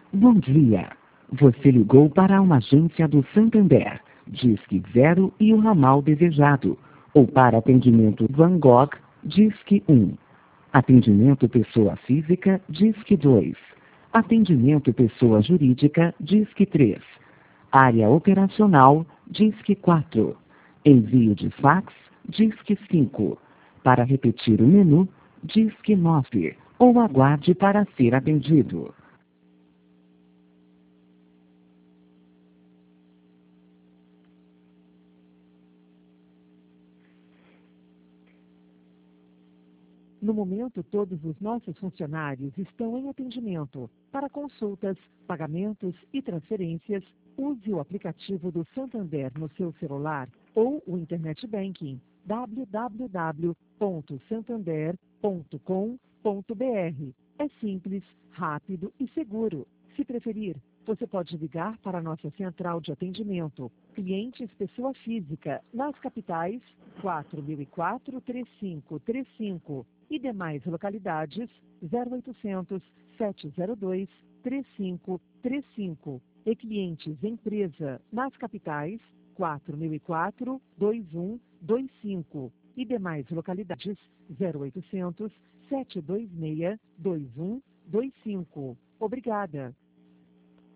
Bom dia. Você ligou para uma agência do Santander, Disque 0 e o ramal desejado. Ou para atendimento Van Gogh, Disque 1. Atendimento pessoa física, Disque 2. Atendimento pessoa jurídica, Disque 3. Área operacional, Disque 4. Envio de fax, Disque 5. Para repetir o menu, Disque 9. Ou aguarde para ser atendido. No momento, todos os nossos funcionários estão em atendimento. Para consultas, pagamentos e transferências, use o aplicativo do Santander no seu celular ou o Internet Banking www.santander.com.br. É simples, rápido e seguro. Se preferir, você pode ligar para a nossa central de atendimento. Clientes pessoa física, nas capitais 4004-3535 e demais localidades 0800 702 3535. E clientes empresa, nas capitais 4004-2125 e demais localidades 0800 726 2125. Obrigada.